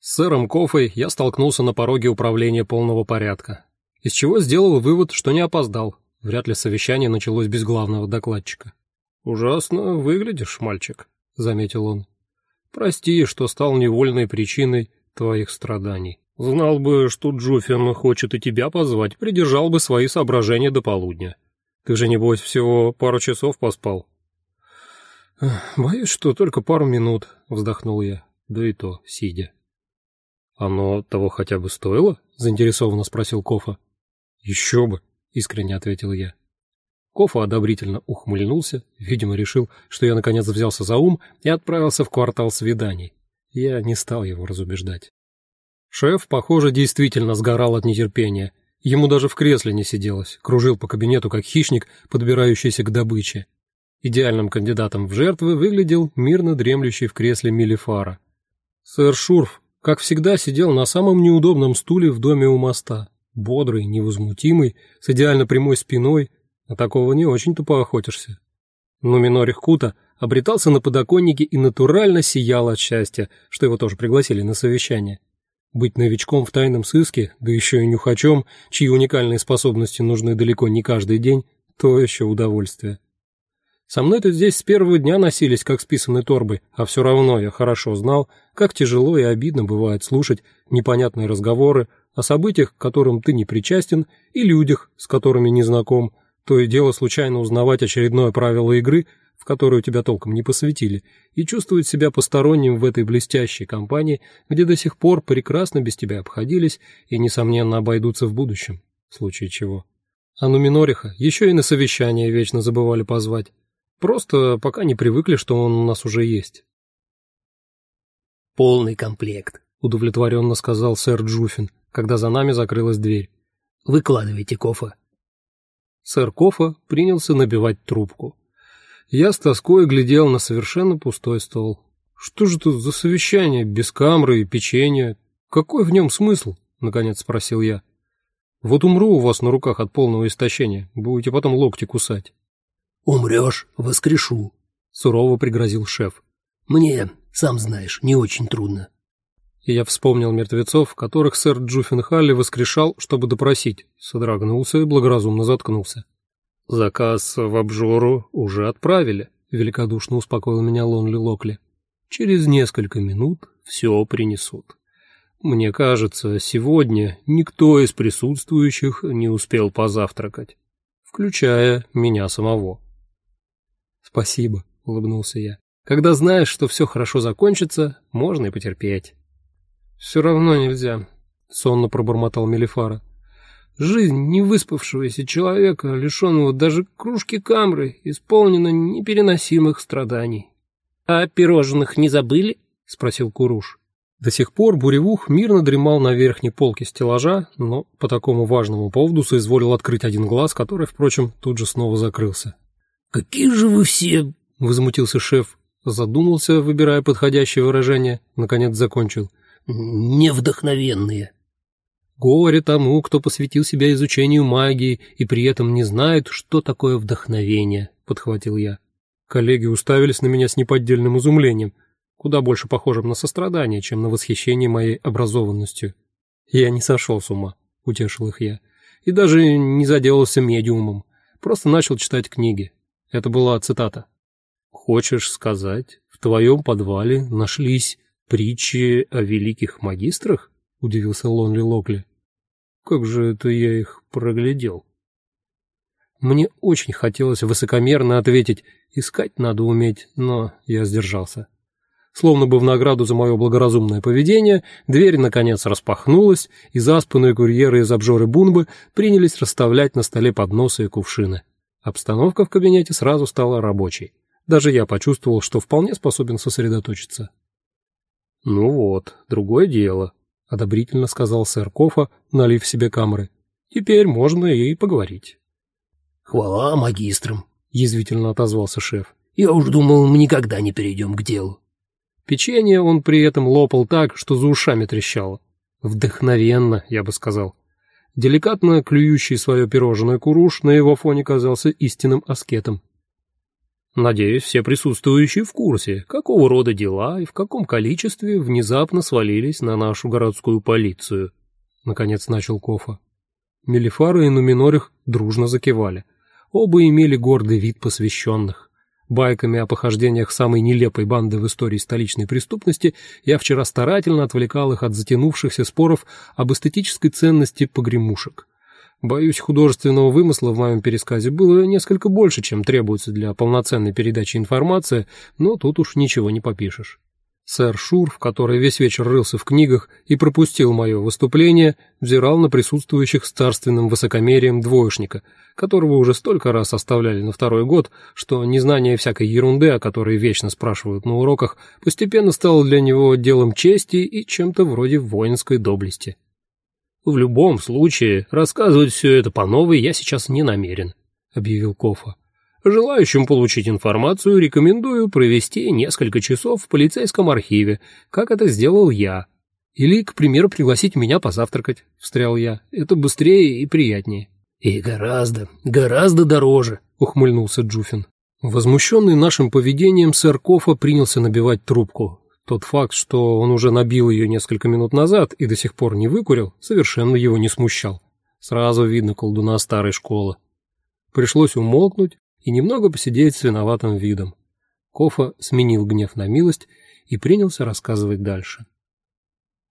С сэром Кофой я столкнулся на пороге управления полного порядка, из чего сделал вывод, что не опоздал. Вряд ли совещание началось без главного докладчика. «Ужасно выглядишь, мальчик», — заметил он. «Прости, что стал невольной причиной твоих страданий. Знал бы, что Джуффин хочет и тебя позвать, придержал бы свои соображения до полудня. Ты же, небось, всего пару часов поспал». «Боюсь, что только пару минут», — вздохнул я, да и то сидя. «Оно того хотя бы стоило?» — заинтересованно спросил Кофа. «Еще бы», — искренне ответил я. Кофа одобрительно ухмыльнулся, видимо, решил, что я наконец взялся за ум и отправился в квартал свиданий. Я не стал его разубеждать. Шеф, похоже, действительно сгорал от нетерпения. Ему даже в кресле не сиделось, кружил по кабинету как хищник, подбирающийся к добыче. Идеальным кандидатом в жертвы выглядел мирно дремлющий в кресле Мелифара. Сэр Шурф, как всегда, сидел на самом неудобном стуле в доме у моста. Бодрый, невозмутимый, с идеально прямой спиной. На такого не очень-то поохотишься. Нуминорих Кута обретался на подоконнике и натурально сиял от счастья, что его тоже пригласили на совещание. Быть новичком в тайном сыске, да еще и нюхачом, чьи уникальные способности нужны далеко не каждый день, то еще удовольствие. Со мной-то здесь с первого дня носились, как с писаной торбой, а все равно я хорошо знал, как тяжело и обидно бывает слушать непонятные разговоры о событиях, к которым ты не причастен, и людях, с которыми не знаком, то и дело случайно узнавать очередное правило игры, в которую тебя толком не посвятили, и чувствовать себя посторонним в этой блестящей компании, где до сих пор прекрасно без тебя обходились и, несомненно, обойдутся в будущем, в случае чего. А Нуминориха еще и на совещание вечно забывали позвать. Просто пока не привыкли, что он у нас уже есть. «Полный комплект», — удовлетворенно сказал сэр Джуффин, когда за нами закрылась дверь. «Выкладывайте, Кофа». Сэр Кофа принялся набивать трубку. Я с тоской глядел на совершенно пустой стол. Что же тут за совещание без камры и печенья? Какой в нем смысл? Наконец спросил я. Вот умру у вас на руках от полного истощения, будете потом локти кусать. «Умрешь, воскрешу», — сурово пригрозил шеф. «Мне, сам знаешь, не очень трудно». И я вспомнил мертвецов, которых сэр Джуффин Халли воскрешал, чтобы допросить, содрогнулся и благоразумно заткнулся. «Заказ в обжору уже отправили», — великодушно успокоил меня Лонли Локли. «Через несколько минут все принесут. Мне кажется, сегодня никто из присутствующих не успел позавтракать, включая меня самого». «Спасибо», — улыбнулся я. «Когда знаешь, что все хорошо закончится, можно и потерпеть». «Все равно нельзя», — сонно пробормотал Мелифара. «Жизнь невыспавшегося человека, лишенного даже кружки камры, исполнена непереносимых страданий». «А пирожных не забыли?» — спросил Куруш. До сих пор Буревух мирно дремал на верхней полке стеллажа, но по такому важному поводу соизволил открыть один глаз, который, впрочем, тут же снова закрылся. «Какие же вы все...» — возмутился шеф. Задумался, выбирая подходящее выражение, наконец закончил. «Невдохновенные». «Горе тому, кто посвятил себя изучению магии и при этом не знает, что такое вдохновение», — подхватил я. Коллеги уставились на меня с неподдельным изумлением, куда больше похожим на сострадание, чем на восхищение моей образованностью. «Я не сошел с ума», — утешил их я, и даже не заделался медиумом, просто начал читать книги. Это была цитата. «Хочешь сказать, в твоем подвале нашлись притчи о великих магистрах?» — удивился Лонли Локли. «Как же это я их проглядел?» Мне очень хотелось высокомерно ответить «искать надо уметь», но я сдержался. Словно бы в награду за мое благоразумное поведение, дверь наконец распахнулась, и заспанные курьеры из обжоры Бунбы принялись расставлять на столе подносы и кувшины. Обстановка в кабинете сразу стала рабочей. Даже я почувствовал, что вполне способен сосредоточиться. «Ну вот, другое дело», — одобрительно сказал сэр Кофа, налив себе камры. «Теперь можно и поговорить». «Хвала магистрам», — язвительно отозвался шеф. «Я уж думал, мы никогда не перейдем к делу». Печенье он при этом лопал так, что за ушами трещало. Вдохновенно, я бы сказал. Деликатно клюющий свое пирожное Куруш на его фоне казался истинным аскетом. Надеюсь, все присутствующие в курсе, какого рода дела и в каком количестве внезапно свалились на нашу городскую полицию. Наконец начал Кофа. Мелифара и Нуминорих дружно закивали. Оба имели гордый вид посвященных. Байками о похождениях самой нелепой банды в истории столичной преступности я вчера старательно отвлекал их от затянувшихся споров об эстетической ценности погремушек. Боюсь, художественного вымысла в моем пересказе было несколько больше, чем требуется для полноценной передачи информации, но тут уж ничего не попишешь. Сэр Шурф, который весь вечер рылся в книгах и пропустил мое выступление, взирал на присутствующих с царственным высокомерием двоечника, которого уже столько раз оставляли на второй год, что незнание всякой ерунды, о которой вечно спрашивают на уроках, постепенно стало для него делом чести и чем-то вроде воинской доблести. «В любом случае, рассказывать все это по новой я сейчас не намерен», — объявил Кофа. «Желающим получить информацию рекомендую провести несколько часов в полицейском архиве, как это сделал я. Или, к примеру, пригласить меня позавтракать», — встрял я. «Это быстрее и приятнее». «И гораздо дороже», — ухмыльнулся Джуфин. Возмущенный нашим поведением, сэр Кофа принялся набивать трубку. Тот факт, что он уже набил ее несколько минут назад и до сих пор не выкурил, совершенно его не смущал. Сразу видно колдуна старой школы. Пришлось умолкнуть и немного посидеть с виноватым видом. Кофа сменил гнев на милость и принялся рассказывать дальше.